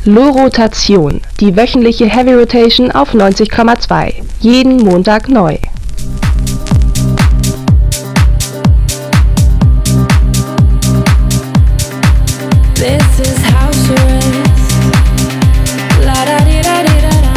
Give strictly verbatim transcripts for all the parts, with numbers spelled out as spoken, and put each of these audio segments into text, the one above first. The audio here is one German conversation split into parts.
Lo-Rotation, die wöchentliche Heavy Rotation auf neunzig Komma zwei. Jeden Montag neu. This is house arrest. La da di da di da da.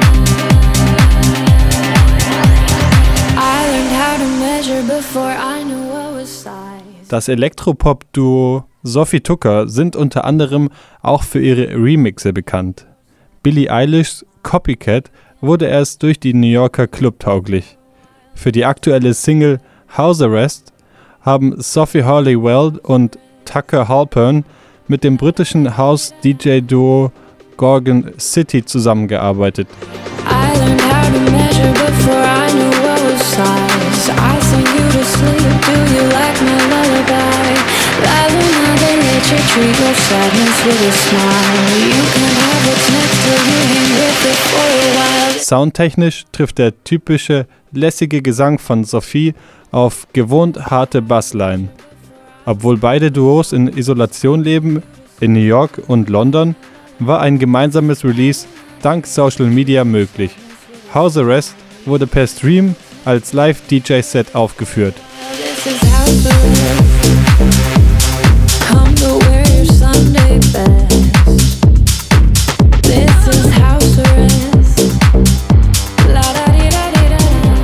I learned how to measure before I knew what was size. Das Elektropop-Duo Sophie Tucker sind unter anderem auch für ihre Remixe bekannt. Billie Eilish's Copycat wurde erst durch die New Yorker Club tauglich. Für die aktuelle Single House Arrest haben Sophie Hurley-Weld und Tucker Halpern mit dem britischen House-D J-Duo Gorgon City zusammengearbeitet. I learned how to measure before I knew what was size. I sing you to sleep, do you like my lullaby? La luna de leche, treat your sadness with a smile. You can have what's next till you hang with it for a while. Soundtechnisch trifft der typische, lässige Gesang von Sophie auf gewohnt harte Bassline. Obwohl beide Duos in Isolation leben, in New York und London, war ein gemeinsames Release dank Social Media möglich. House Arrest wurde per Stream als Live-D J-Set aufgeführt. This is house arrest. Come to wear your Sunday best. This is house arrest. La da di da di da da.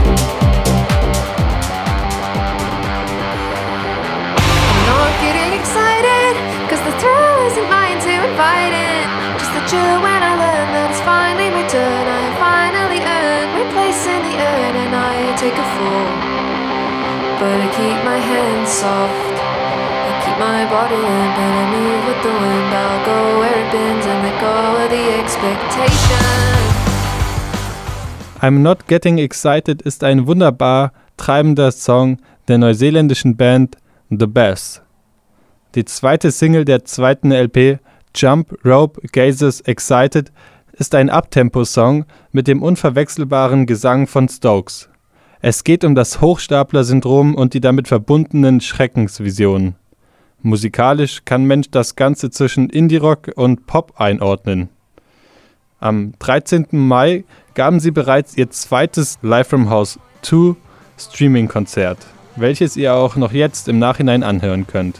I'm not getting excited, cause the thrill isn't mine to invite it. Just the chill when I learn that it's finally my turn. I have finally earned my place in the urn, and I take a fall. But I keep my hands soft, I keep my body limp, and I move with the wind. I'll go where it bends and let go of the expectation. I'm Not Getting Excited ist ein wunderbar treibender Song der neuseeländischen Band The Bass. Die zweite Single der zweiten L P, Jump Rope Gazes Excited, ist ein Uptempo-Song mit dem unverwechselbaren Gesang von Stokes. Es geht um das Hochstapler-Syndrom und die damit verbundenen Schreckensvisionen. Musikalisch kann Mensch das Ganze zwischen Indie-Rock und Pop einordnen. Am dreizehnten Mai gaben sie bereits ihr zweites Live from House zwei Streaming-Konzert, welches ihr auch noch jetzt im Nachhinein anhören könnt.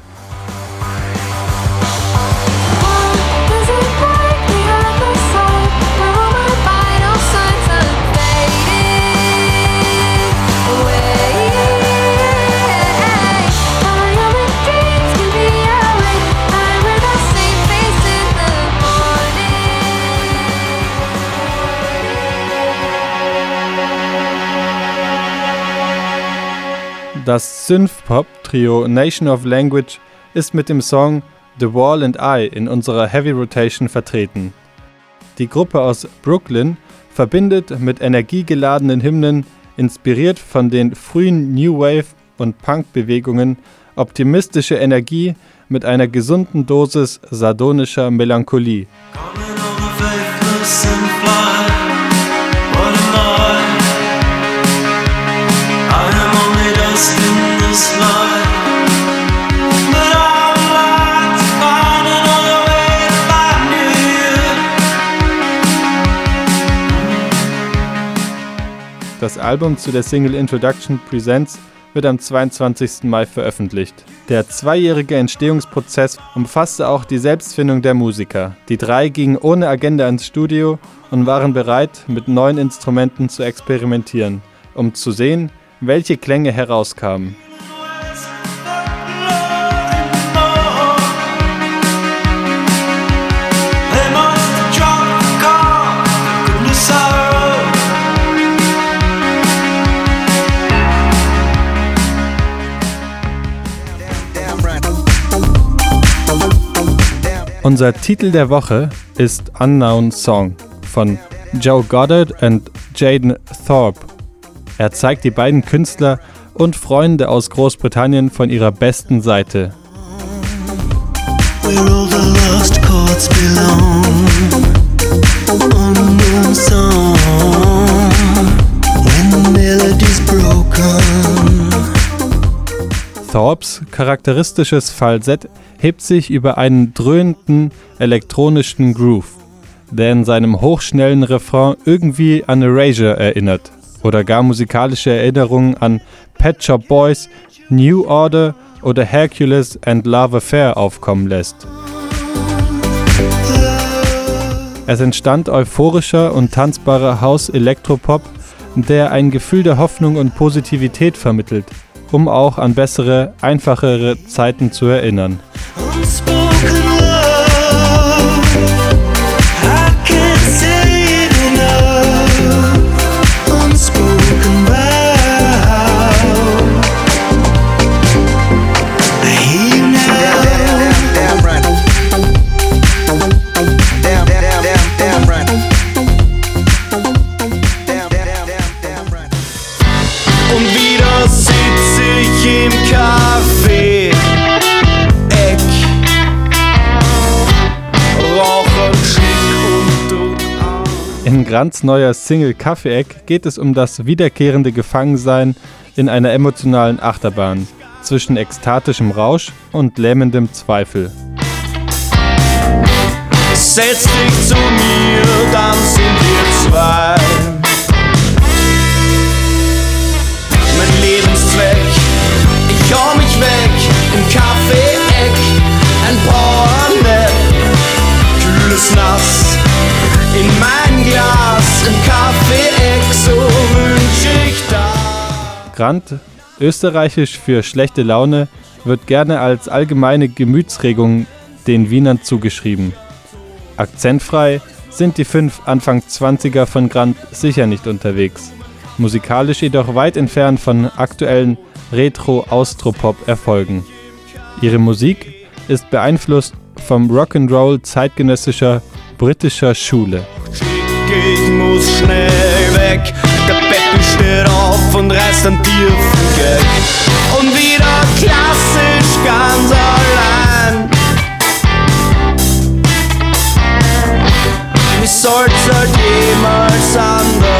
Das Synthpop-Trio Nation of Language ist mit dem Song The Wall and I in unserer Heavy Rotation vertreten. Die Gruppe aus Brooklyn verbindet mit energiegeladenen Hymnen, inspiriert von den frühen New Wave- und Punk-Bewegungen, optimistische Energie mit einer gesunden Dosis sardonischer Melancholie. Das Album zu der Single Introduction Presents wird am zweiundzwanzigsten Mai veröffentlicht. Der zweijährige Entstehungsprozess umfasste auch die Selbstfindung der Musiker. Die drei gingen ohne Agenda ins Studio und waren bereit, mit neuen Instrumenten zu experimentieren, um zu sehen, welche Klänge herauskamen. Unser Titel der Woche ist Unknown Song von Joe Goddard und Jaden Thorpe. Er zeigt die beiden Künstler und Freunde aus Großbritannien von ihrer besten Seite. Where all the lost chords belong. Unknown song. When the melody's broken. Thorpes charakteristisches Falsett hebt sich über einen dröhnenden elektronischen Groove, der in seinem hochschnellen Refrain irgendwie an Erasure erinnert oder gar musikalische Erinnerungen an Pet Shop Boys, New Order oder Hercules and Love Affair aufkommen lässt. Es entstand euphorischer und tanzbarer House-Elektropop, der ein Gefühl der Hoffnung und Positivität vermittelt, um auch an bessere, einfachere Zeiten zu erinnern. In Grants neuer Single Kaffee-Eck geht es um das wiederkehrende Gefangensein in einer emotionalen Achterbahn zwischen ekstatischem Rausch und lähmendem Zweifel. Setz dich zu mir, dann sind wir zwei. Mein Lebenszweck, ich hau mich weg im Kaffee-Eck, ein Powernap, kühles Nass in mein Glas, im Kaffee-Eck, so wünsch ich das. Grant, österreichisch für schlechte Laune, wird gerne als allgemeine Gemütsregung den Wienern zugeschrieben. Akzentfrei sind die fünf Anfang zwanziger von Grant sicher nicht unterwegs, musikalisch jedoch weit entfernt von aktuellen Retro-Austropop-Erfolgen. Ihre Musik ist beeinflusst vom Rock'n'Roll zeitgenössischer britischer Schule. Ich muss schnell weg, der Peppi steht auf und reißt einen tiefen Gag. Und wieder klassisch ganz allein. Wie soll's halt jemals anders